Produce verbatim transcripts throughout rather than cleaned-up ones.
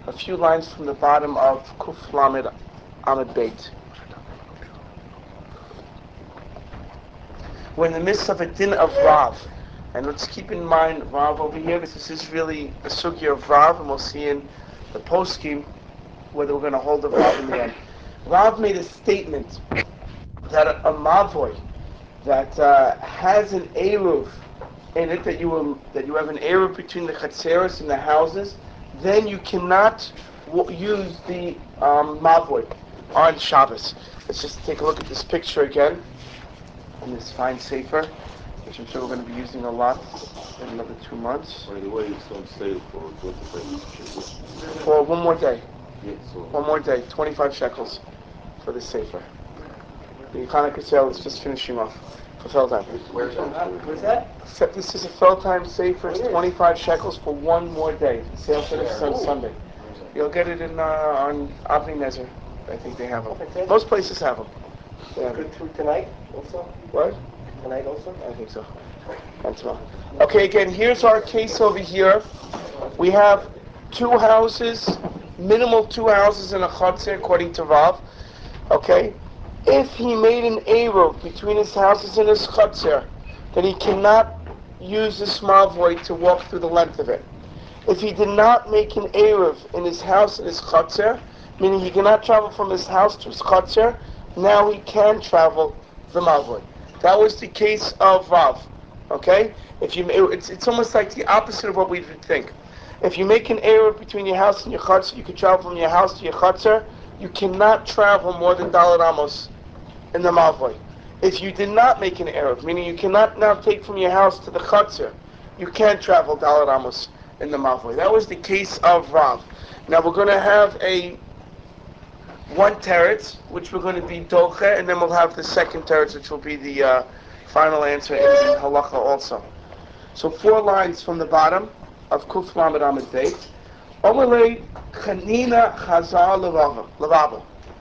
a few lines from the bottom of Kuf Lamed Amid Beit. We're in the midst of a din of Rav. And let's keep in mind Rav over here, because this is really a sugya of Rav, and we'll see in the post-scheme whether we're going to hold the Rav in the end. Rav made a statement that a, a Mavoy that uh, has an Eruv in it, that you will, that you have an Eruv between the Chatzeros and the houses, then you cannot w- use the um, Mavoy on Shabbos. Let's just take a look at this picture again, in this fine sefer, which I'm sure we're going to be using a lot in another two months. By the way, it's on sale for twenty-five shekels. For one more day. Yeah, so One more day, twenty-five shekels for this sefer. The Hanukkah sale is just finishing off for Feldheim. Where's that? Where's that? Se- This is a Feldheim sefer. It's twenty-five shekels for one more day. The sale finishes on Sunday. You'll get it in uh, on Avnei Nezer. I think they have them. Most places have them. They have them. Good through tonight also? What? Tonight also? I think so. And tomorrow. Okay, again, here's our case over here. We have two houses, minimal two houses in a chutzner, according to Rav. Okay? If he made an Eruv between his houses and his chutzner, then he cannot use the small void to walk through the length of it. If he did not make an Eruv in his house and his chutzner, meaning he cannot travel from his house to his chutzner, now he can travel the Mavoi. That was the case of Rav. Okay? If you, it's, it's almost like the opposite of what we would think. If you make an Eruv between your house and your chutzner, you can travel from your house to your chutzner. You cannot travel more than Dalet Amos in the Mavoi. If you did not make an Eruv, meaning you cannot now take from your house to the chutzner, you can't travel Dalet Amos in the Mavoi. That was the case of Rav. Now we're going to have a one teretz, which we're going to be doche, and then we'll have the second teretz, which will be the uh, final answer in the halacha also. So four lines from the bottom of Kuf Lamed Amid Beit. Omelei Chanina Chazal Levava.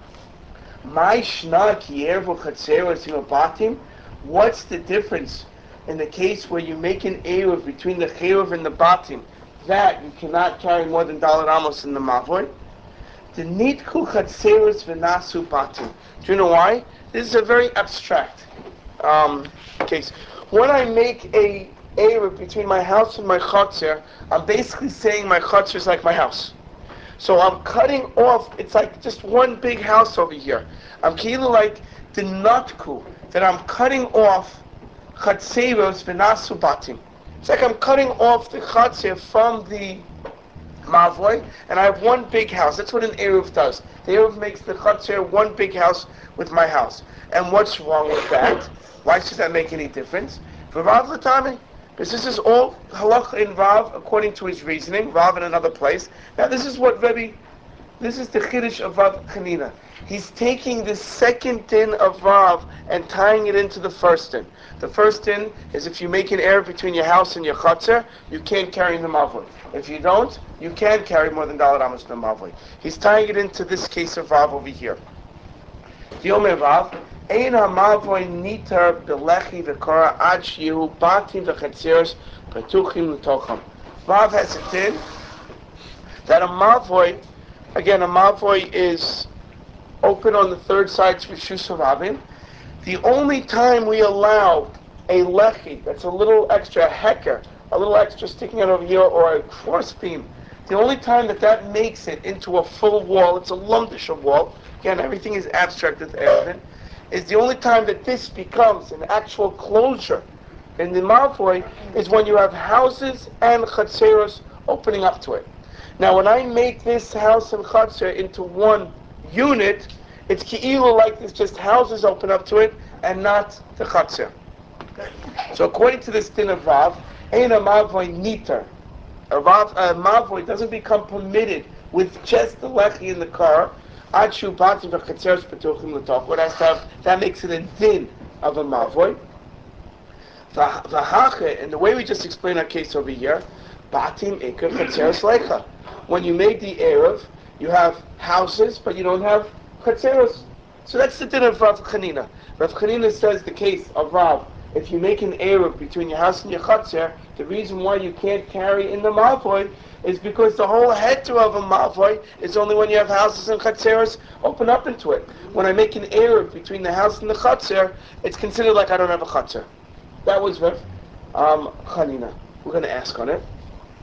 My shna ki ervu chatzeros batim. What's the difference in the case where you make an eruv between the cheruv and the batim, that you cannot carry more than Dalet Amos in the mavoi? The nitku chatzeros v'nasu batim. Do you know why? This is a very abstract um, case. When I make a eruv between my house and my chatzer, I'm basically saying my chatzer is like my house. So I'm cutting off, it's like just one big house over here. I'm kind of like the nutku, that I'm cutting off chatzeros v'nasu batim. It's like I'm cutting off the chatzer from the mavoi, and I have one big house. That's what an eruv does. The eruv makes the chatzer one big house with my house. And what's wrong with that? Why should that make any difference? For Rav Latami, because this is all halach in Rav according to his reasoning. Rav in another place. Now this is what Rebbe, this is the chiddush of Rav Chanina. He's taking the second din of Rav and tying it into the first din. The first din is if you make an error between your house and your chutzner, you can't carry the mavoi. If you don't, you can carry more than Dalet Amos in the mavoi. He's tying it into this case of Rav over here. Yomer Rav, Ein ha-mavoi nitar b'lechi v'kora ad shihu batim v'chatzeros petuchim l'tocham. Rav has a din that a mavoi, again, a mavoi is open on the third side to Rishus Rabin. The only time we allow a lechi, that's a little extra, a heker, a little extra sticking out over here, or a cross beam, the only time that that makes it into a full wall, it's a lumdisha wall, again, everything is abstract with Erevin, is the only time that this becomes an actual closure in the Mavoi is when you have houses and chatzeros opening up to it. Now, when I make this house and chatzer into one unit, it's ki'ilu like this, just houses open up to it and not the chatzer. So according to this din of Rav, ein a mavoi niter. A, Rav, a mavoi doesn't become permitted with just the lechi in the car. Adshu batim v'chatzeros petuchim l'toch. What has to have, that makes it a din of a mavoi. V'hache, and the way we just explained our case over here, batim ikar chatzeros lecha. When you make the eruv, you have houses, but you don't have chatzeros. So that's the din of Rav Chanina. Rav Chanina says the case of Rav if you make an Eruv between your house and your Chatzir, the reason why you can't carry in the Malvoy is because the whole heter of a Malvoy is only when you have houses and Chatziros open up into it. When I make an Eruv between the house and the Chatzir, it's considered like I don't have a Chatzir. That was Rev um, Chanina. We're going to ask on it.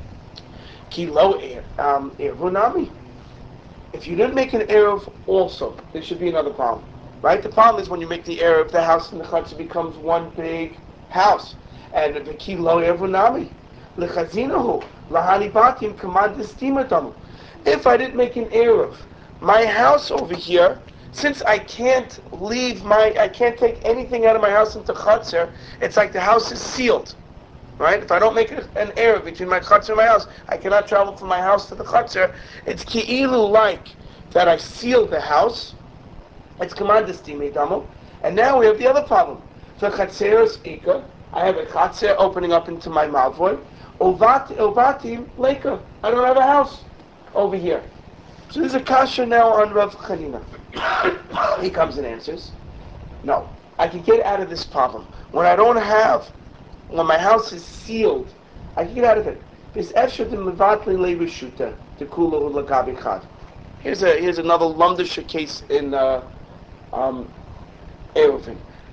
Ki lo um, Ervunami. If you didn't make an Eruv also, there should be another problem. Right? The problem is when you make the Eruv, the house and the Chatzir becomes one big house. And the Ki lo Ervunami. Lechazinahu. Lahani batim kamad. If I didn't make an Eruv, my house over here, since I can't leave my, I can't take anything out of my house into Chatzir, it's like the house is sealed. Right? If I don't make an Eruv between my Chatzir and my house, I cannot travel from my house to the Chatzir. It's ki'ilu like that I sealed the house. It's kamandistime damo. And now we have the other problem. For Chatzeros Ika, I have a Chatzir opening up into my Malvoy. Ovatim Leka. I don't have a house over here. So there's a kasha now on Rav Chanina. He comes and answers. No, I can get out of this problem. When I don't have, when my house is sealed, I can get out of it. This efshut in levatli levishuta to kula lagabi chad. Here's a here's another lumdisha case in uh, um, Eruvin.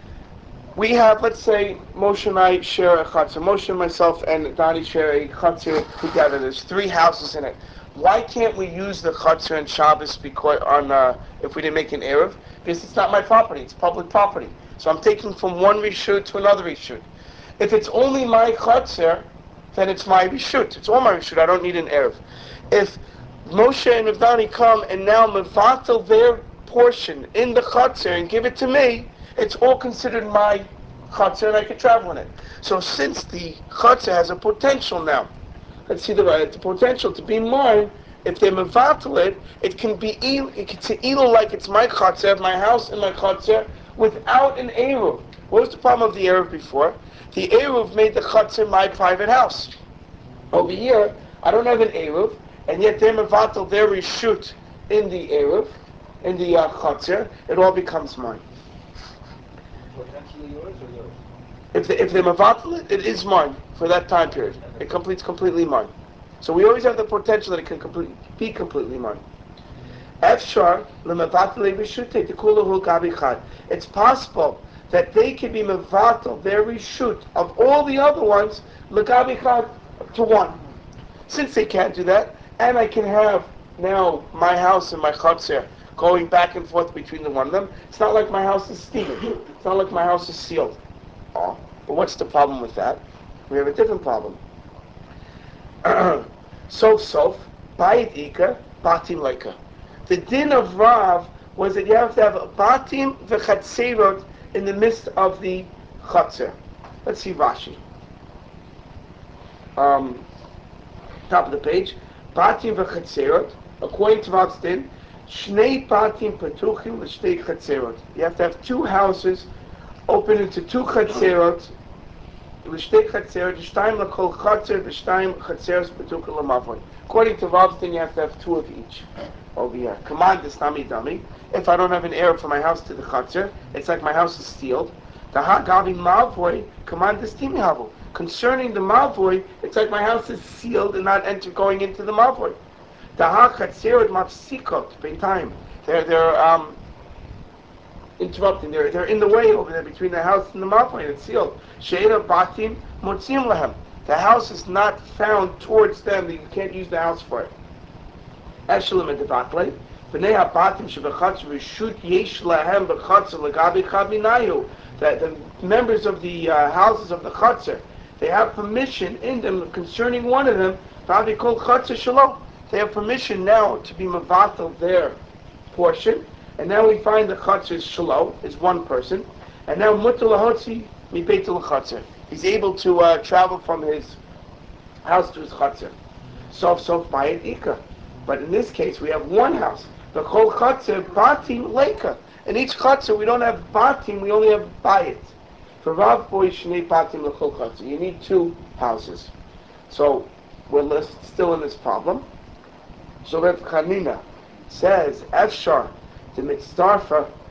We have, let's say, Moshe and I share a chatzir. Moshe and myself and Donnie share a chatzir together. There's three houses in it. Why can't we use the chatzir and Shabbos because on uh, if we didn't make an eruv? Because it's not my property; it's public property. So I'm taking from one reshut to another reshut. If it's only my chatzir, then it's my reshut. It's all my reshut. I don't need an eruv. If Moshe and Ravdani come and now mevatel their portion in the chatzir and give it to me, it's all considered my chatzir and I can travel in it. So since the chatzir has a potential now, let's see the right, the potential to be mine, if they mevatel it, it can be it can either like it's my chatzir, my house and my chatzir, without an eruv. What was the problem of the eruv before? The eruv made the chatzir my private house. Over here, I don't have an eruv, and yet they're mevatel their reshut in the eruv, in the uh, chatzir, it all becomes mine. Potentially yours or yours? If they, if they're mevatel it, it is mine for that time period. It completes completely mine. So we always have the potential that it can complete, be completely mine. Efshar lemevatel reshut tekula gabi chad. It's possible that they can be mevatel their reshut of all the other ones legabi chad to one. Since they can't do that, and I can have now my house and my chatzir going back and forth between the one of them, it's not like my house is sealed. It's not like my house is sealed. Oh, but what's the problem with that? We have a different problem. Sof sof, bayit ika, batim leika. The din of Rav was that you have to have a batim v'chatzerot in the midst of the chatzir. Let's see Rashi. Um, top of the page. Batim v'chatzerot, according to Rav's din, shnei batim petuchim l'shtei chatzerot. You have to have two houses open into two chatzerot. L'shtei chatzerot, shtayim l'kol chatzer, v'shtayim chatzeros petuchim l'mavon. According to Rav's din, you have to have two of each. Over here. Command is nami dami. If I don't have an heir from my house to the chatzir, it's like my house is sealed. The hagavi mavoy, command is timi havu. Concerning the mavoy, it's like my house is sealed and not enter going into the mavoy. The ha chatzirot mafsikot by time. They're they're um interrupting. They're they're in the way over there between the house and the mavoy. And it's sealed. Sheira batim motzim lahem. The house is not found towards them. You can't use the house for it. Eshelim and debatle. B'nei habatim shebechatzer reshut yesh lahem bechatzer legabi chaminayu. That the members of the uh, houses of the chatzir, they have permission in them concerning one of them. Vavi kol chatzir shalom. They have permission now to be mevatel their portion. And now we find the chatzir is shalom, is one person. And now mutal lahotzi mi beitul chatzir. He's able to uh, travel from his house to his chatzir. Sof sof bayit ika. But in this case, we have one house. The whole chatzir batim leika. In each chatzir, we don't have batim, we only have bayit. For Rav boy shnei batim lechol chatzir. You need two houses. So we're list, still in this problem. So Rav Chanina says, Efshar, the mitzdarfa,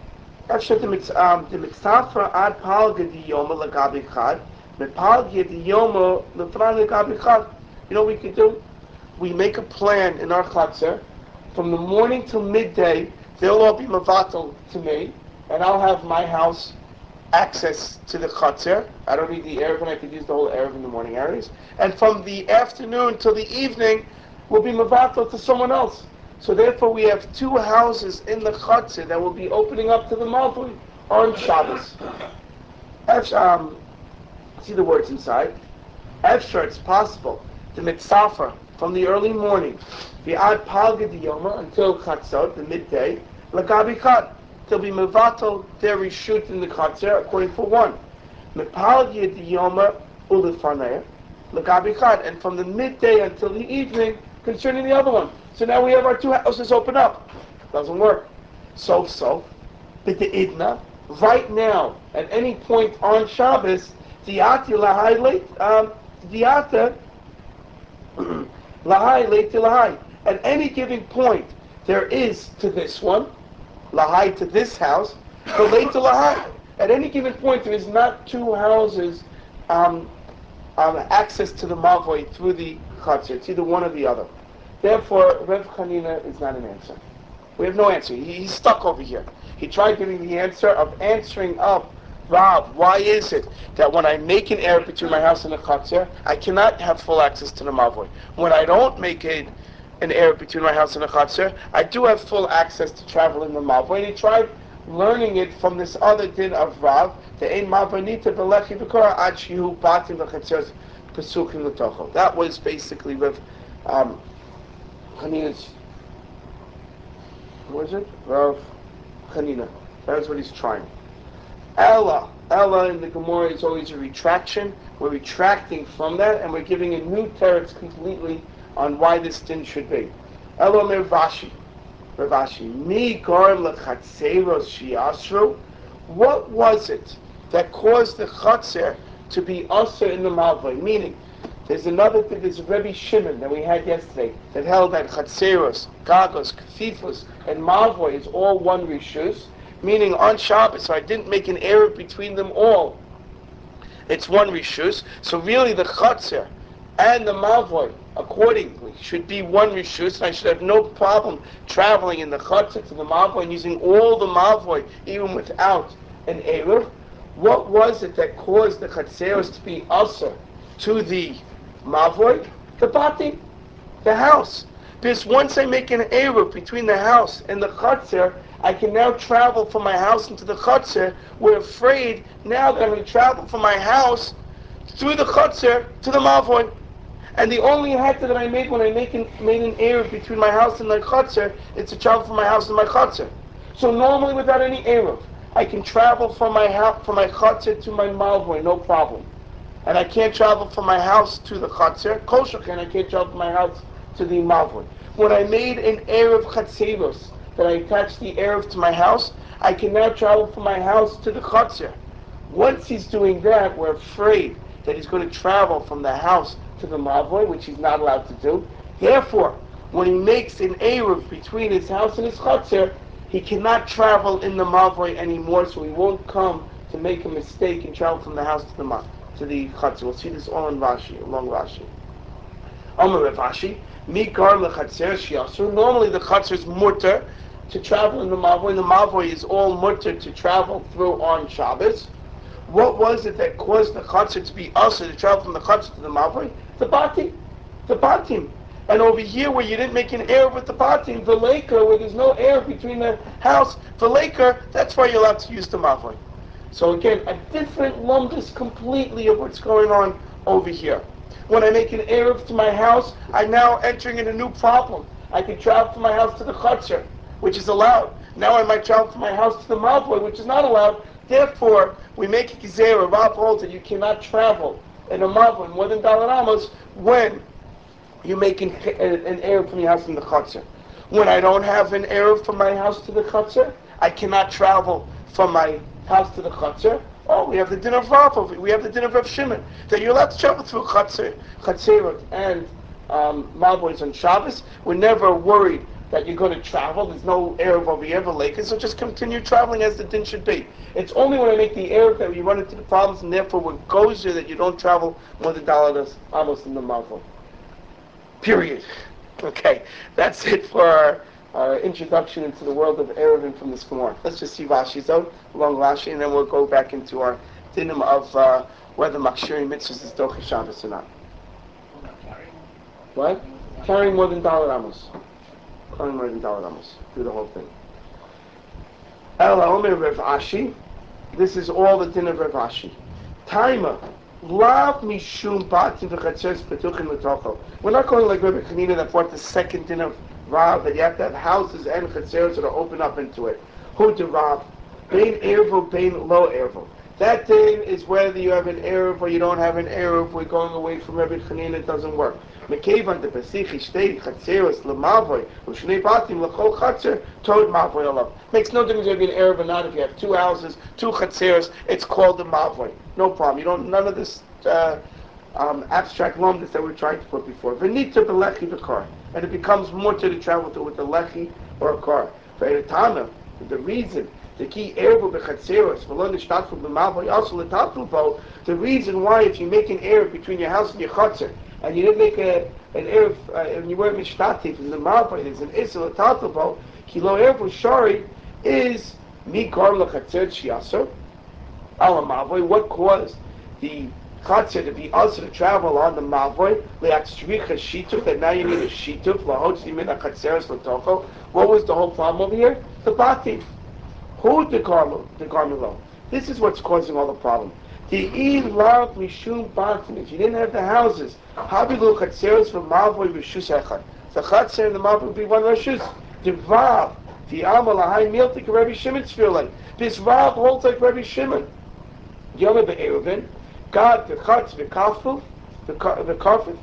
After the mitz- um, the mitzvah ad palga di yoma lagabi chad, mepalga di yoma lefran lagabi chad. You know what we can do? We make a plan in our chutzner. From the morning till midday, they'll all be mavatal to me, and I'll have my house access to the chutzner. I don't need the Erev, and I could use the whole Erev in the morning areas. And from the afternoon till the evening, will be mavatal to someone else. So therefore, we have two houses in the chutzner that will be opening up to the Mavui on Shabbos. That's, um, see the words inside. Efshar, it's possible, the mitzafer, from the early morning, the ad palga diyoma until chatzot, the midday, lagabi chad, they'll be mevatel their reshut in the chatzir, according for one. Mepalga diyoma ulefaneh, lagabi chad, and from the midday until the evening, concerning the other one. So now we have our two houses open up. Doesn't work. So, so, but the idna, right now, at any point on Shabbos, diati lahai late, um, diata, lahai late to lahai. At any given point, there is to this one, lahai to this house, but late to lahai. At any given point, there is not two houses, um, um, access to the mavoi through the chatzir. It's either one or the other. Therefore, Rev Chanina is not an answer. We have no answer. He, he's stuck over here. He tried giving the answer of answering up. Rob, why is it that when I make an error between my house and the chatzir, I cannot have full access to the mavoi? When I don't make it an error between my house and the chatzir, I do have full access to travel in the mavoi. And he tried learning it from this other din of Rav, the ein mavanita v'lechi v'kora ad shihu batim v'chatzir's pesukim l'tocho. That was basically with um, Hanina's, what was it? Rav Hanina. That is what he's trying. Ella. Ella in the Gemara is always a retraction. We're retracting from that, and we're giving a new teretz completely on why this din should be. Ella mer Vashi. Ravashi. Mi garim lechatzeros shiasru. What was it that caused the chatzer to be usher in the Mavoi? Meaning, there's another, there's Rebbe Shimon that we had yesterday that held that Chatzeros, Gagos, Kafifos, and Mavoi is all one Rishus, meaning on Shabbos, so I didn't make an error between them all. It's one Rishus, so really the Chatzer and the Mavoi, accordingly, should be one Rishus, and I should have no problem traveling in the Chatzer to the Mavoi and using all the Mavoi, even without an Eruv. What was it that caused the Chatzeros to be usher to the Mavoi, the Bati, the house? Because once I make an Eruv between the house and the Chatzir, I can now travel from my house into the Chatzir. We're afraid now that I'm going to travel from my house through the Chatzir to the Mavoi. And the only hekta that I made when I make an, made an Eruv between my house and the Chatzir is to travel from my house to my Chatzir. So normally without any Eruv, I can travel from my house, from my Chatzir to my Mavoi, no problem. And I can't travel from my house to the Chatzir, Kol Sheken, I can't travel from my house to the Mavoi. When I made an Erev Chatzeros, that I attached the Erev to my house, I can now travel from my house to the Chatzir. Once he's doing that, we're afraid that he's going to travel from the house to the Mavoi, which he's not allowed to do. Therefore, when he makes an Erev between his house and his Chatzir, he cannot travel in the Mavoi anymore, so he won't come to make a mistake and travel from the house to the Mavoi. To the Chatzir. We'll see this all in Rashi, along Rashi. Omer Rashi, Mi Gar Lechatzer Shiasur. Normally the Chatzir is mutter to travel in the Mavoi, and the Mavoi is all mutter to travel through on Shabbos. What was it that caused the Chatzir to be usher to travel from the Chatzir to the Mavoi? The Batim. The Batim. And over here where you didn't make an error with the Batim, the Laker, where there's no error between the house, the Laker, that's why you're allowed to use the Mavoi. So again, a different lumbus completely of what's going on over here. When I make an Erev to my house, I'm now entering in a new problem. I can travel from my house to the Chatzir, which is allowed. Now I might travel from my house to the Mavoi, which is not allowed. Therefore, we make a Gezerah, Rav holds that you cannot travel in a Mavoi more than Dalar Amos when you make an, an Erev from your house to the Chatzir. When I don't have an Erev from my house to the Chatzir, I cannot travel from my house to the Chatzir. Oh, we have the din of Rav, we have the din of Rav Shimon, that you're allowed to travel through Chatzir, Chatzirot and um, Mavos on Shabbos. We're never worried that you're going to travel. There's no Erev over here, Valeka, so just continue traveling as the din should be. It's only when I make the Erev that you run into the problems, and therefore what goes there that you don't travel more than Daladas almost in the Malvo. Period. Okay, that's it for our, our introduction into the world of Erevin from this Gemara. Let's just see Rashi's out, along Rashi, and then we'll go back into our dinim of uh, whether Makshiri Mitzvahs is Dochi Shabbos or not. What? Carrying more than Dalar Amos. Carrying more than Dalar Amos. Do the whole thing. Ela Omer Rav Ashi. This is all the din of Rav Ashi. Taima. Lav mishum batim v'chatzeres petuchim l'tocho. We're not going like Rabbi Chanina that brought the second din of Rav, that you have to have houses and chatzeres that are open up into it. Who to Rav? Bein ervo, bein lo ervo. That din is whether you have an erev or you don't have an erev. We're going away from Rabbi Chanina. It doesn't work. Mekevan de Pesich Shtei Chatzeres Lemavoy Ushnei Batim Lechol Chatzer Tod Mavoy Alav. Makes no difference if you have an erev or not. If you have two houses, two Chatzeres, it's called the Mavoy. No problem. You don't. None of this uh, um, abstract lumdus that we're trying to put before. V'nita belechi b'kar, and it becomes more to the travel to with a lechi or a car. Ve'etana, the reason. The key erev b'chatzeros v'lo nishtadfu b'mavoy also l'tatfu bo. The reason why, if you make an erev between your house and your chatzer, and you didn't make a, an erev, uh, and you weren't mishtatif in the mavoy, there's an isel l'tatfu bo. Kilo erev shari is mikar l'chatzer shiaser al mavoy. What caused the chatzer to be also to travel on the mavoy? Le'atzricha shituf, that now you need a shituf lahotzi min ha'chatzeros l'tocho. What was the whole problem over here? The batim. Who the garment, the garment This is what's causing all the problem. The in lav mishum batim. If you didn't have the houses, habilu chatzeros for mavoy v'shus echad. The chatzer and the mavoy would be one rashus. The vav, the amal lahai miltik Rabbi Shimon's feeling. This vav holds like Rabbi Shimon. Yom be'eruvin, God the chatz v'kafuf, the kafuf,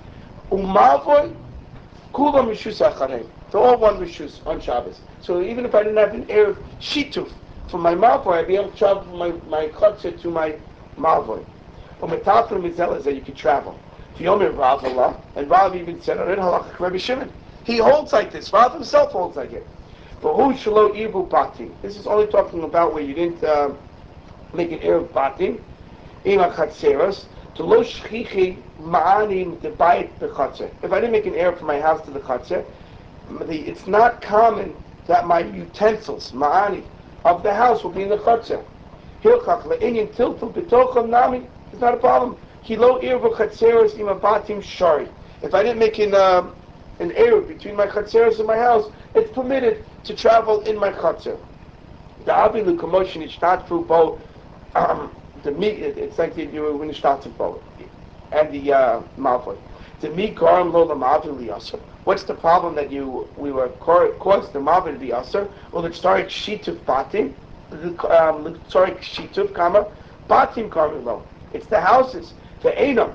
umavoy kulam v'shus echad. They're all one rishus on Shabbos. So even if I didn't have an erev shituf for my mavoy, I'd be able to travel from my my chutzah to my mavoy. Or metafra mizel is that you can travel. V'yomer Rav Allah, and Rav even said on it, halachik Rabbi Shimon. He holds like this. Rav himself holds like it. But who shelo ivu batim? This is only talking about where you didn't uh, make an erev batim. Ima chatzeros to lo shchichi ma'anim the bayit bechatzah. If I didn't make an erev from my house to the chatzah, the, it's not common that my utensils, ma'ani, of the house will be in the chutzah. Hilchach le'inyan tiltu b'tocham nami. It's not a problem. Hilo irvu chatzeros imabatim shari. If I didn't make an uh, an erev between my chatzeros and my house, it's permitted to travel in my chutzah. The abilu commotion is not through both. Um, the meat, it's like the, you were in the both, and the uh, malvoy. The meat garam lo lamavil liyasser. What's the problem that you we were caused the mavil to be aser? Well, it's starting shituf batim, um, sorry shituf kama batim karmilo. It's the houses, the enam.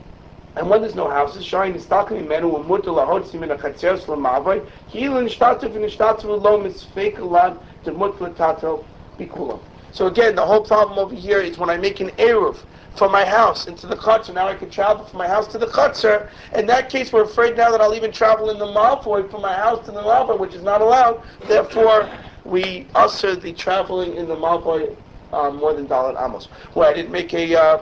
And when there's no houses, showing the stakim menu and mutal lahotsim in a chatzeres lamavai, healing shtatuf and shtatuf lo misfekelan to mutal tatel bikulam. So again, the whole problem over here is when I make an eruv from my house into the chutzner, now I can travel from my house to the chutzner. In that case, we're afraid now that I'll even travel in the malfoy from my house to the malfoy, which is not allowed. Therefore, we usher the traveling in the malfoy uh, more than dalat amos. Where I didn't make a uh,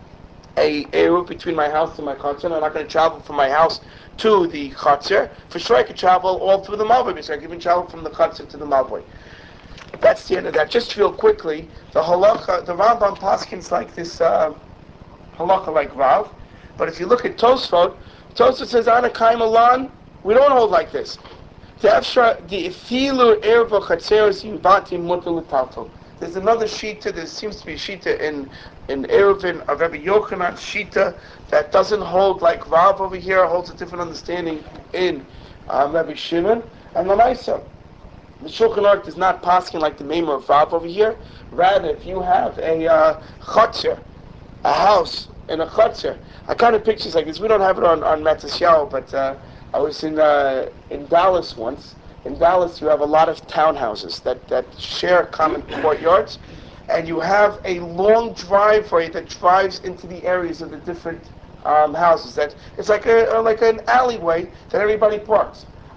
a eruv between my house and my chutzner, I'm not going to travel from my house to the chutzner. For sure, I could travel all through the malfoy, because I can even travel from the chutzner to the malfoy. That's the end of that. Just real quickly, the halacha, the Rambam paskins like this uh, halacha like Rav, but if you look at Tosfot, Tosfot says Anakaim Alan, we don't hold like this. The Efshar, the Ifilu Erva Chatzeros Yibati Mutal Tato. There's another shita. There seems to be a shita in in Eruvin of Rabbi Yochanan's shita that doesn't hold like Rav over here. Holds a different understanding in um, Rabbi Shimon and Lamaisa. The Shulchan Aruch does not paskin like the Meimer of Rav over here. Rather, if you have a uh, chutzner, a house and a chutzner, I kind of pictures like this. We don't have it on on Matzah, but uh, I was in uh, in Dallas once. In Dallas, you have a lot of townhouses that that share common courtyards, and you have a long driveway that drives into the areas of the different um, houses. That it's like a like an alleyway that everybody parks.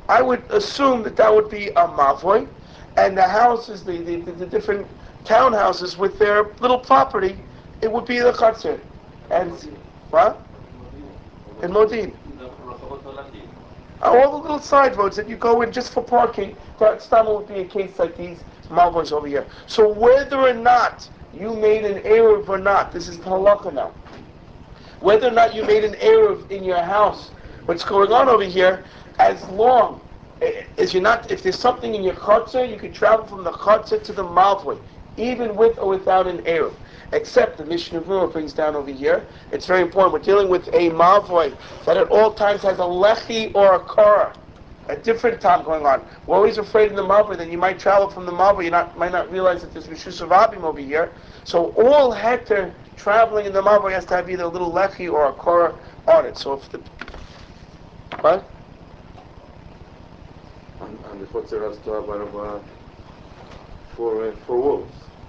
I would assume that that would be a mavoi, and the houses, the, the, the, the different townhouses with their little property, it would be the chatzir. And what? In Modin. All the little side roads that you go in just for parking, that Stammer would be a case like these mavos over here. So whether or not you made an Eruv or not, this is the halacha now. Whether or not you made an Eruv in your house, what's going on over here, as long as you're not, if there's something in your chutzah, you can travel from the chutzah to the mavoi, even with or without an Eruv. Except the Mishnah Berurah brings down over here, it's very important, we're dealing with a mavoi that at all times has a lechi or a kara, a different time going on. We're always afraid in the mavoi that you might travel from the mavoi, you not, might not realize that there's Rishus Avabim over here. So all heter traveling in the mavoi has to have either a little lechi or a kara on it. So if the, what? And, and the chotzer has to have uh, four, uh, four walls.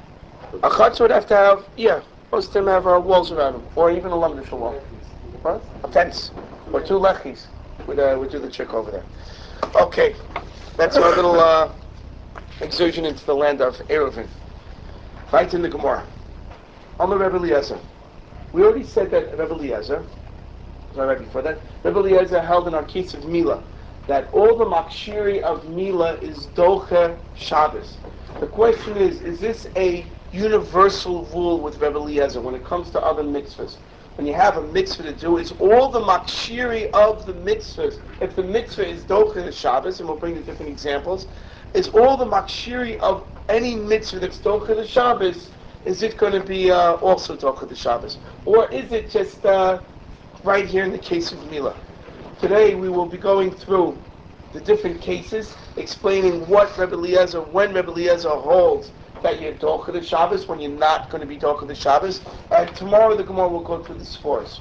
A chutzah would have to have, yeah, most of them have uh, walls around them, or even a lumdishal wall. What? A fence, or two lechis. We'd, uh, we'd do the trick over there. Okay, that's our little uh, excursion into the land of Eruvin. Right in the Gemara. Amar Rebbe Eliezer. We already said that Rebbe Eliezer, was I right before that? Rebbe Eliezer held in our case of Mila, that all the makshiri of Mila is Docha Shabbos. The question is, is this a universal rule with Rebbe Eliezer when it comes to other mitzvahs? When you have a mitzvah to do, is all the makshiri of the mitzvahs, if the mitzvah is Docha Shabbos, and we'll bring the different examples, is all the makshiri of any mitzvah that's Docha Shabbos, is it going to be uh, also Docha Shabbos? Or is it just uh, right here in the case of Mila? Today we will be going through the different cases, explaining what Rebbe Eliezer, when Rebbe Eliezer holds that you're Docha the Shabbos, when you're not going to be Docha the Shabbos, and tomorrow the Gemara will go through the spores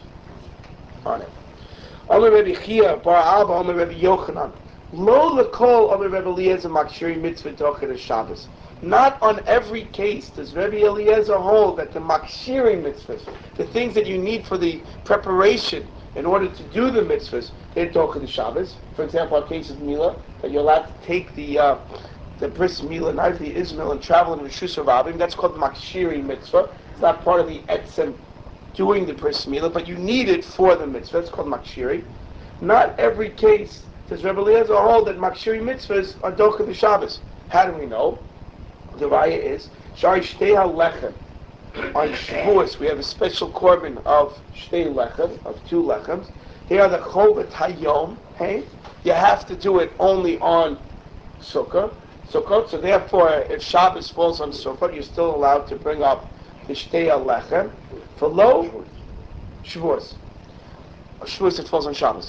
on it. Omer Rebbe Chia, Bar Abba, Omer Rebbe Yochanan. Lo lekol Omer Rebbe Eliezer makshiri mitzvah Docha the Shabbos. Not on every case does Rebbe Eliezer hold that the makshiri mitzvahs, the things that you need for the preparation in order to do the mitzvahs, they're Docha the Shabbos. For example, our case of Mila, that you're allowed to take the uh, the bris Mila, knife the Ismail, and travel in Rishus Rabim. That's called makshiri mitzvah. It's not part of the etzem doing the bris Mila, but you need it for the mitzvah. It's called makshiri. Not every case does Rebbe Eliezer hold that makshiri mitzvahs are Docha the Shabbos. How do we know? The raya is Shari Shtei HaLechem. On Shavuos, we have a special korban of Shtei Lechem, of two lechems. Here are the Chovet Hayom. Hey, you have to do it only on Sukkah. Sukkot. So therefore, if Shabbos falls on Sukkot, you're still allowed to bring up the Shtei HaLechem. For lo, Shavuos. Shavuos, it falls on Shabbos.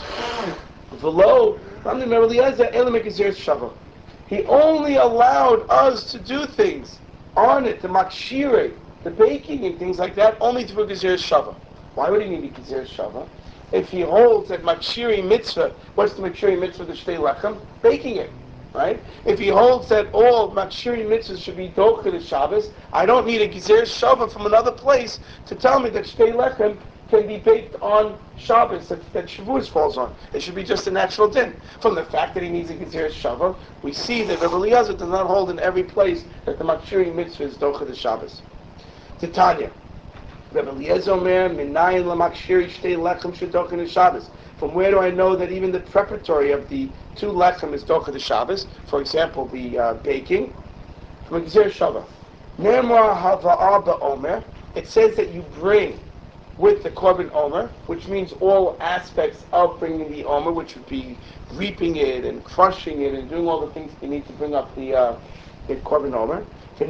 For lo, Ramni Rebbe Eliezer Elam Gezeres Shavah. He only allowed us to do things on it, the makshire, the baking and things like that, only through Gezeres Shava. Why would he need a Gezeres Shava? If he holds that makshire mitzvah, what's the makshire mitzvah, the shtei lechem? Baking it, right? If he holds that all makshire mitzvahs should be docha the Shabbos, I don't need a Gezeres Shava from another place to tell me that shtei lechem can be baked on Shabbos that, that Shavuos falls on. It should be just a natural din. From the fact that he needs a Gezeres Shava, we see that Rebbe Eliezer does not hold in every place that the makshiri mitzvah is docha the Shabbos. Titania, Rebbe Eliezer Omer, Minayin lamakshiri shtei lechem shedocha the Shabbos. From where do I know that even the preparatory of the two lechem is docha the Shabbos? For example, the uh, baking, from a Gezeres Shava. Nemar hava'ah ba'omer, it says that you bring with the korban omer, which means all aspects of bringing the omer, which would be reaping it and crushing it and doing all the things you need to bring up the uh, the korban omer.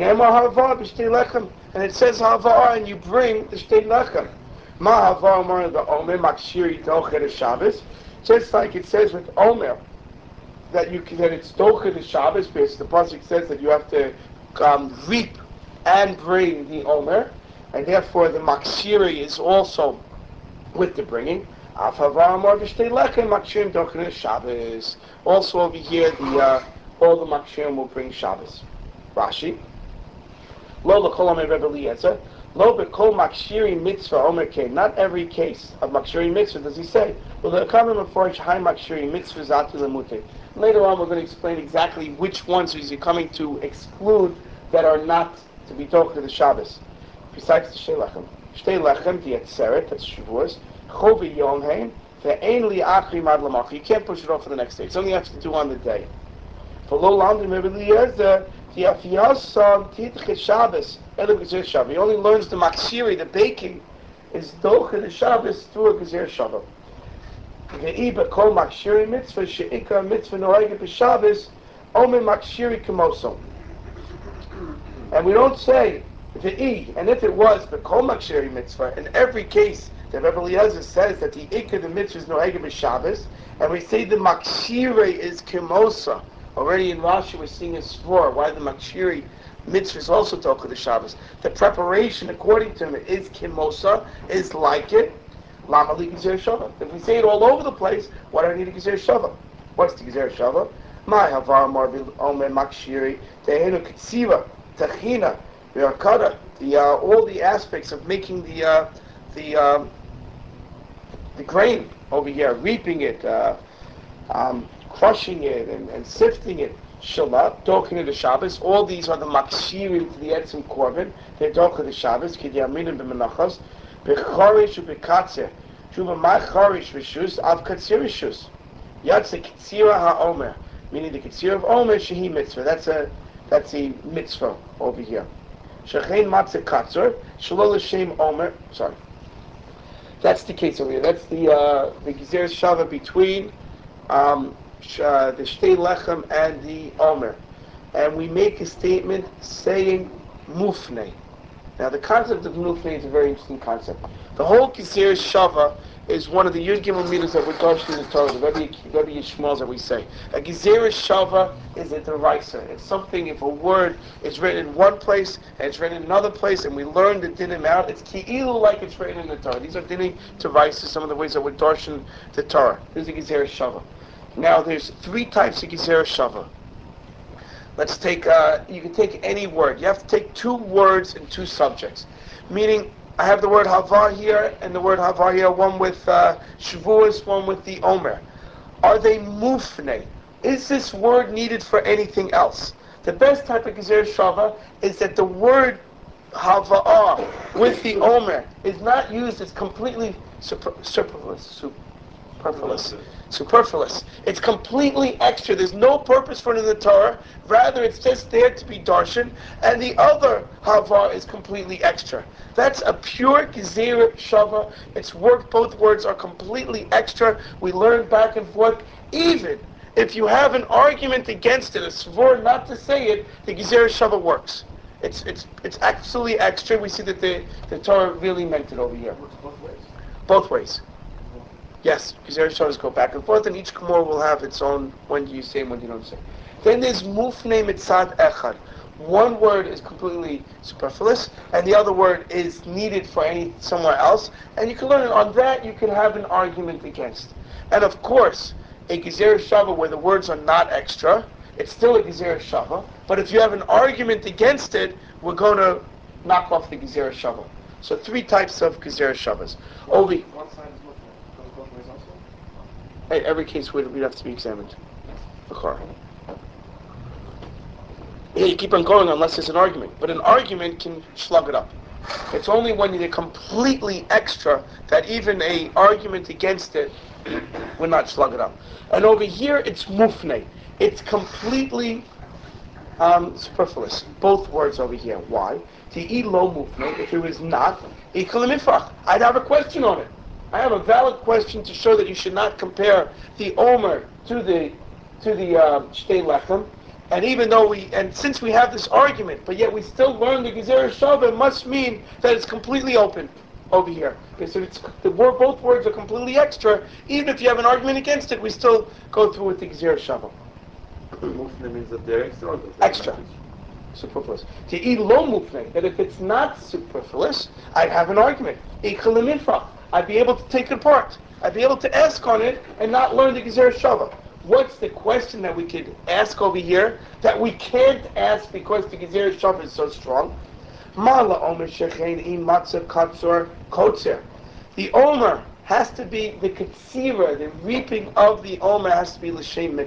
And it says hava'ah, and you bring the shtei lechem. Ma hava'ah omer the omer makshiri docha Shabbos. Just like it says with omer that you can, that it's docha the Shabbos, because the pasuk says that you have to um, reap and bring the omer. And therefore the makshiri is also with the bringing. Also over here, the uh, all the makshirim will bring Shabbos. Rashi. Lo l'kol omer Rebbe Eliezer. Lo b'kol makshiri mitzvah omer kein. Not every case of makshiri mitzvah does he say. Well, the common meforish high makshiri mitzvah zati lemute. Later on, we're going to explain exactly which ones he's coming to exclude that are not to be talking to the Shabbos. Besides the Shtei Lechem. Shtei Lechem, the Yetzeret, that's Shavuos. Chovi Yom Hain, ve'ein li achri mad lamach. You can't push it off for the next day. It's only you have to do on the day. For lo landim Eliezer, the Afiyasam Tidche Shabbos, Elam Gezer Shabbos. He only learns the makshiri, the baking, is doche the Shabbos through a Gezer Shabbos. Ve'iba kol makshiri mitzvah she'ika mitzvah noege b'Shabbos omen makshiri kemoso. And we don't say ve'i, and if it was the kol makshiri mitzvah, in every case the Rebbe Eliezer says that the ikah the mitzvah is noege b'Shabbos, and we say the makshiri is kemosa. Already in Rashi we're seeing a svor why the makshiri mitzvah is also talk of the Shabbos. The preparation according to him is kemosa, is like it. Lama li Gezer Shava. If we say it all over the place, why do I need a Gezer Shava? What's the Gezer Shava? My havar marbil omer makshiri tehenu ketsiva techina v'akada. The uh, all the aspects of making the uh, the um, the grain over here, reaping it, uh, um, crushing it, and, and sifting it. Shalab, talking to the Shabbos. All these are the makshirim to the etzim korban. They're talking to the Shabbos. Kidyaminim b'menachos. B'chorish u'b'katzer. Shuba my chorish v'shus av katzir v'shus. Yatze katzira ha'omer. Meaning the katzir of omer shehi mitzvah. That's a that's a mitzvah over here. Shechein matzah katzir. Shalol l'shem omer. Sorry. That's the case over here. That's the uh, the Gezer Shava between um, uh, the Shtei Lechem and the Omer. And we make a statement saying Mufnei. Now the concept of Mufnei is a very interesting concept. The whole Gezer Shava is one of the Yud Gimel Midas that we're talking in the Torah, the Rebbe, Rebbe Yishmael that we say. A Gezer Shava is a derisa. It's something, if a word is written in one place and it's written in another place and we learn the dinim out, it's ki'ilu like it's written in the Torah. These are dinim derisa, some of the ways that we're darshan the Torah. This is a Gezer Shava. Now there's three types of Gezer Shava. Let's take, uh, you can take any word. You have to take two words and two subjects. Meaning, I have the word Hava here and the word Hava here, one with uh, Shavuos, one with the Omer. Are they mufne? Is this word needed for anything else? The best type of Gezer Shava is that the word Hava'ah with the Omer is not used as completely super, superfluous. Superfluous. Superfluous. It's completely extra. There's no purpose for it in the Torah. Rather, it's just there to be darshan. And the other Hava is completely extra. That's a pure Gezer Shava. It's work. Both words are completely extra. We learn back and forth. Even if you have an argument against it, a svor not to say it, the Gezer Shava works. It's it's it's actually extra. We see that the, the Torah really meant it over here. Both ways. Both ways. Yes, Gezer Shavas go back and forth, and each Gemara will have its own when do you say and when do you don't say. Then there's Mufnei Mitzad Echad. One word is completely superfluous, and the other word is needed for any somewhere else, and you can learn it. On that, you can have an argument against. And of course, a Gezer Shava where the words are not extra, it's still a Gezer Shava, but if you have an argument against it, we're going to knock off the Gezer Shava. So three types of Gezer Shavas. Ovi. One side is Muslim. Goes both ways also. Hey, every case would would have to be examined. The car. Yeah, you keep on going unless there's an argument. But an argument can slug it up. It's only when you're completely extra that even a argument against it will not slug it up. And over here, it's mufne. It's completely um, superfluous. Both words over here. Why? Ti lo mufne. If it was not, I'd have a question on it. I have a valid question to show that you should not compare the Omer to the to the uh, Shtei Lechem. And even though we, and since we have this argument, but yet we still learn the Gezer Shava, it must mean that it's completely open over here. Because if it's, the word, both words are completely extra, even if you have an argument against it, we still go through with the Gezer Shava. Mufne means that they're extra or that they're Extra. not? Superfluous. To eat low mufne, that if it's not superfluous, I'd have an argument. I'd be able to take it apart. I'd be able to ask on it and not learn the Gezer Shava. What's the question that we could ask over here that we can't ask because the Gezer Shava is so strong? Mala Omer Shechein im matzah katzor kotzer. The Omer has to be the katsira, the reaping of the Omer has to be l'shem mitzvah.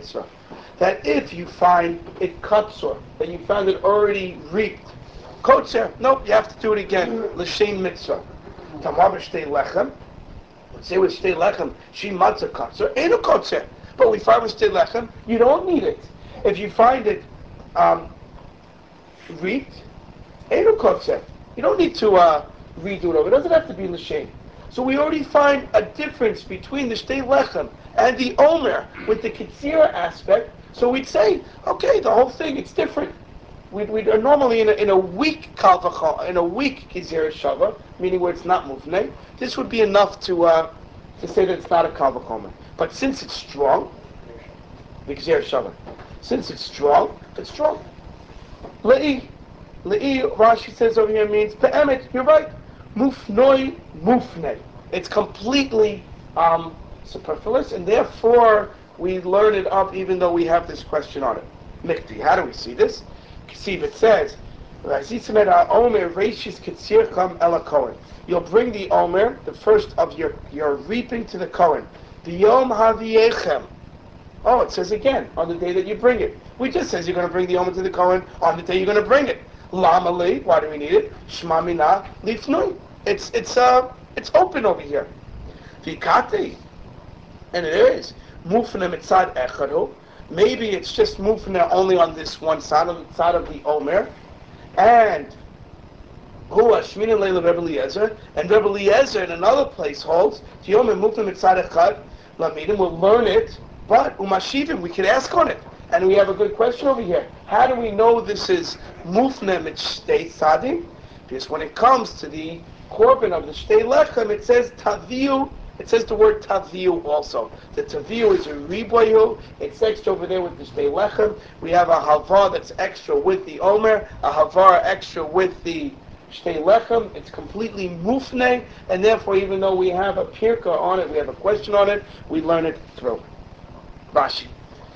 that if you find it kutzor, that you found it already reaped, kotzer, nope, you have to do it again. L'shem mitzvah. Tamar b'shtei lechem. Let's say with shtei lechem, she matzah kotzer, ain't a kotzer. But we find with shtei lechem, you don't need it. If you find it um, reaped, ain't a kotzer. You don't need to uh, redo it over. It doesn't have to be l'shem. So we already find a difference between the shtei lechem and the omer with the ketzira aspect. So we'd say, okay, the whole thing, it's different. We'd, we'd uh, normally in a, in a weak kalvacha, in a weak ketzira shava, meaning where it's not mufnei, this would be enough to uh, to say that it's not a kalvachomer. But since it's strong, the ketzira shava, since it's strong, it's strong. Le'i, le'i, Rashi says over here means pe'emet. You're right. Mufnoi, mufnei. It's completely um, superfluous, and therefore we learn it up even though we have this question on it. Mikti, how do we see this? See, it says, you'll bring the omer, the first of your, your reaping to the Kohen. The yom haviechem. Oh, it says again, on the day that you bring it. We just says you're going to bring the omer to the Kohen on the day you're going to bring it. Lama li, why do we need it? Shma mina lifnui. It's, it's, uh, it's open over here. Vikati. And it is. Mufna mitzad echadu. Maybe it's just mufna only on this one side of the side of the omer. And who Shmina Leila Rebbe Eliezer, and Rebbe Eliezer in another place holds Tiyom and Mufna mitzad echad lamidim. We'll learn it, but umashivim we can ask on it. And we have a good question over here. How do we know this is mufna mitzday sadim? Because when it comes to the korban of the shtei lechem, it says taviu. It says the word taviu also. The taviu is a riboyu. It's extra over there with the shtei lechem. We have a hava that's extra with the omer, a havar extra with the shtei lechem. It's completely mufne, and therefore, even though we have a pirka on it, we have a question on it, we learn it through. Rashi.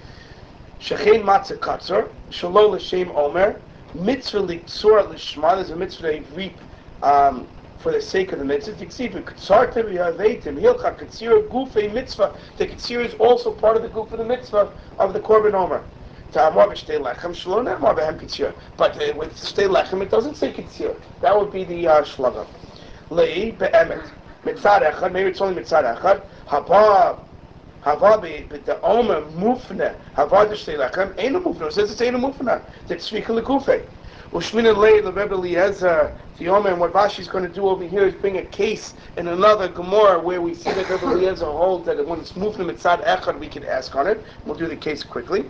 Shechein matzah katzor, shalol l'shem omer, mitzvah liksor l'shma. There's a mitzvah they reap um, for the sake of the mitzvah. Tiksiv k'tzartem v'yavetim hilcha katsira gufei mitzvah. The katsira is also part of the guf of the mitzvah of the korban omer. Ta'amar b'shtei lechem shalom ne'amar b'hem katsira. But uh, with shtei lechem, it doesn't say katsira. That would be the uh, shlaga. Lei be'emet mitzad echad. Maybe it's only mitzad echad. Haba. Hava but the omer mufna. Hava the shtei lechem ain't a mufna. It says it's ain't a mufna. That's tzvika lekufei. Ushmina lei leRebbe Eliezer. The omer, and what Rashi's going to do over here is bring a case in another Gemara where we see that Rebbe Eliezer holds that when it's mufna mitzad echad we can ask on it. We'll do the case quickly.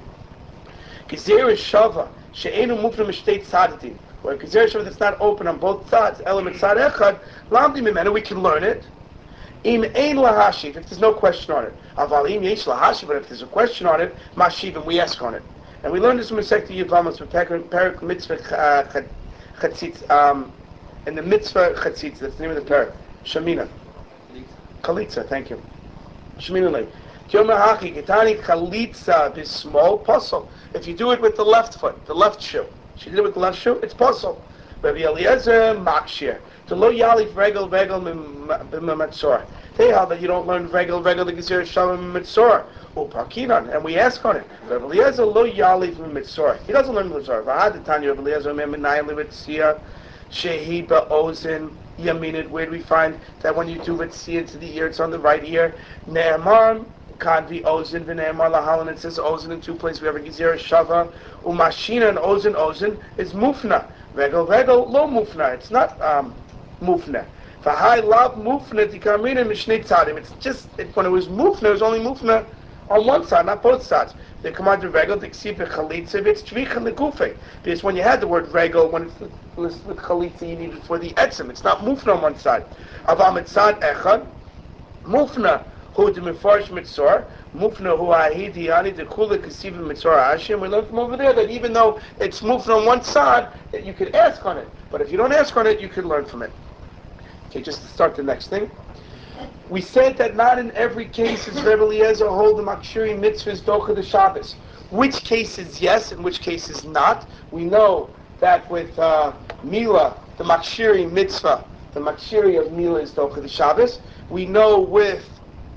Gezer shava she'enu mufna mishtei tzadidim. Where gezer shava that's not open on both sides. Ela mitzad echad lamdi mimenu. We can learn it. Im ein lahashiv, if there's no question on it. Aval im yesh lahashiv, but if there's a question on it, mashiv, and we ask on it. And we learned this in Masechta Yevamos from Perik Mitzvah uh, Chatzitz, um, in the Mitzvah Chatzitz, that's the name of the Perik. Shamina. Chalitza, thank you. Shamina lei. Kiyom ha'aki, getani chalitza bismol, puzzle. If you do it with the left foot, the left shoe. She did it with the left shoe, it's puzzle. Rabbi Eliezer makshir. To lo yalif regel regel b'matzor. They have that you don't learn regel regel the gezer shalom mitzor. Upakinan, and we ask on it. Rabbi Eliezer lo yalif mitzor. He doesn't learn mitzor. V'had tanya Rabbi Eliezer me'menayim levitzia shehi ba'ozin yaminit. Where do we find that when you do vitzia into the ear, it's on the right ear? Ne'emar kan vi ozin v'ne'emar lahalan. It says ozin in two places. We have a gezer shava umashina and ozin ozin is mufna. Regel regel lo mufna. It's not um, mufna. For high love mufna tikamina mishnei tzadim. It's just it, when it was mufna, it was only mufna on one side, not both sides. The command of regel diksiv chalitza. It's tvichan legufe. Because when you had the word regel, when it's with, with chalitza, you need it for the etzim. It's not mufna on one side. Avam mitzad echad mufna. Who the mefarsh mitzor, mufna hu ahidi ani the kula kasiv mitzor hashim. We learn from over there that even though it's mufna on one side, that you could ask on it. But if you don't ask on it, you could learn from it. Okay, just to start the next thing. We said that not in every case is Rebbe Eliezer hold the makshiri mitzvahs docha the Shabbos. Which cases yes, and which cases not. We know that with uh, Mila, the makshiri mitzvah, the makshiri of Mila is docha the Shabbos. We know with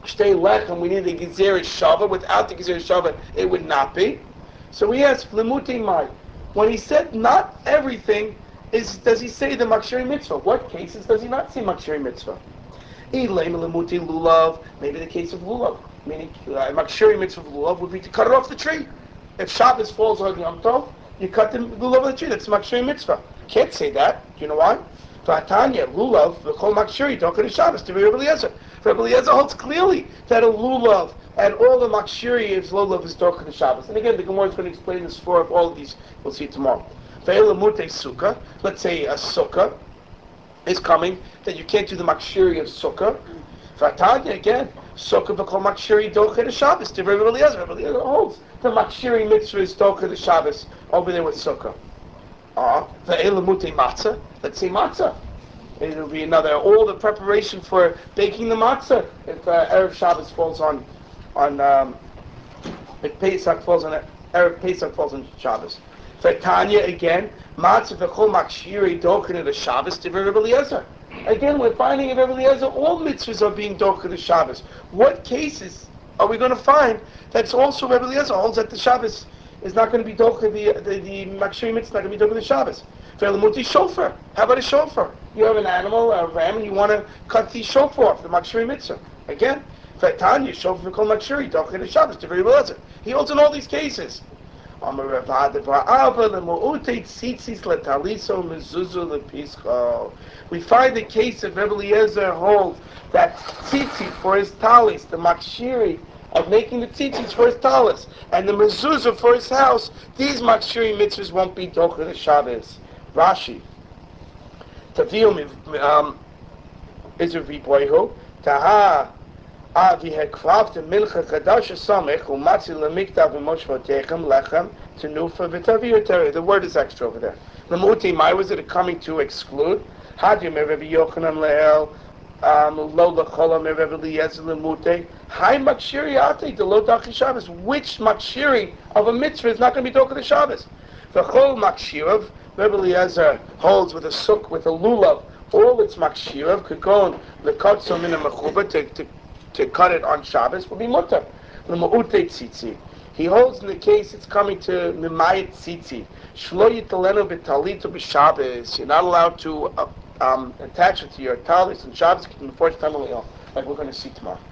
Shtei lechem, we need the gezeres shava. Without the gezeres shava, it would not be. So we ask Lemute Mai. When he said not everything, is does he say the makshiri mitzvah? What cases does he not say makshiri mitzvah? Elaim Lemuti lulav. Maybe the case of lulav, meaning uh, makshiri mitzvah of lulav would be to cut it off the tree. If Shabbos falls on Yom Tov, you cut the lulav of the tree. That's makshiri mitzvah. Can't say that. Do you know why? Vatanya lulav v'chol makshiri don't go to Shabbos to Rabbi Eliezer. Rabbi Eliezer holds clearly that a lulav and all the makshiri is lulav is dark the Shabbos. And again, the Gemara is going to explain this for all of these. We'll see tomorrow. Ve'elamute sukkah. Let's say a sukkah is coming that you can't do the makshiri of sukkah. Vatanya again, sukkah v'chol makshiri doche the Shabbos. To Rabbi Eliezer, Rabbi Eliezer holds the makshiri mitzvah is doche the Shabbos over there with sukkah. Ah, ve'elamute matzah. Let's say matzah. It'll be another, all the preparation for baking the matzah. If uh, Erev Shabbos falls on, on um, if Pesach falls on, Erev Pesach falls on Shabbos. For Tanya again, matzah v'chol makshiri dochen of the Shabbos to Rabbi Eliezer. Again, we're finding in Rabbi Eliezer all mitzvahs are being dochen the Shabbos. What cases are we going to find that's also Rabbi Eliezer holds that the Shabbos is not going to be dochen, the the, the makshiri mitzvah is not going to be dochen the Shabbos. Ve'elamuti shofar. How about a shofar? You have an animal, a ram, and you want to cut the shofar off, the makshiri mitzvah. Again, Tanya shofar v'kol makshiri dochen the Shabbos to Rabbi Eliezer. He holds in all these cases. We find the case of Rebbe Eliezer holds that tzitzit for his talis, the makshiri of making the tzitzit for his talis, and the mezuzah for his house, these makshiri mitzvahs won't be docher the Shabbos. Rashi. Tavium um, is a viboiho. Taha. Avi hekravt milcha chadasha samech umatzi lemiktav v'moshvotechem lechem tenufa v'taviyoteri. The word is extra over there. Lemuti, my was it coming to exclude? Hadim Rabbi Yochanan leel lo lecholam Rabbi Eliezer lemute. Hi makshiri ate de lo dachi Shabbos. Which makshiri of a mitzvah is not going to be docha the Shabbos? The chol makshirav Rabbi Eliezer holds with a suk with a lulav. All its makshirav could go on lekotzo min a mechuba to to to cut it on Shabbos will be mutter. L'ma'utei tzitzi. He holds in the case it's coming to mimayit tzitzi. Shlo yitalenu b'talito b'Shabbos. You're not allowed to uh, um, attach it to your talis on Shabbos. Like we're going to see tomorrow.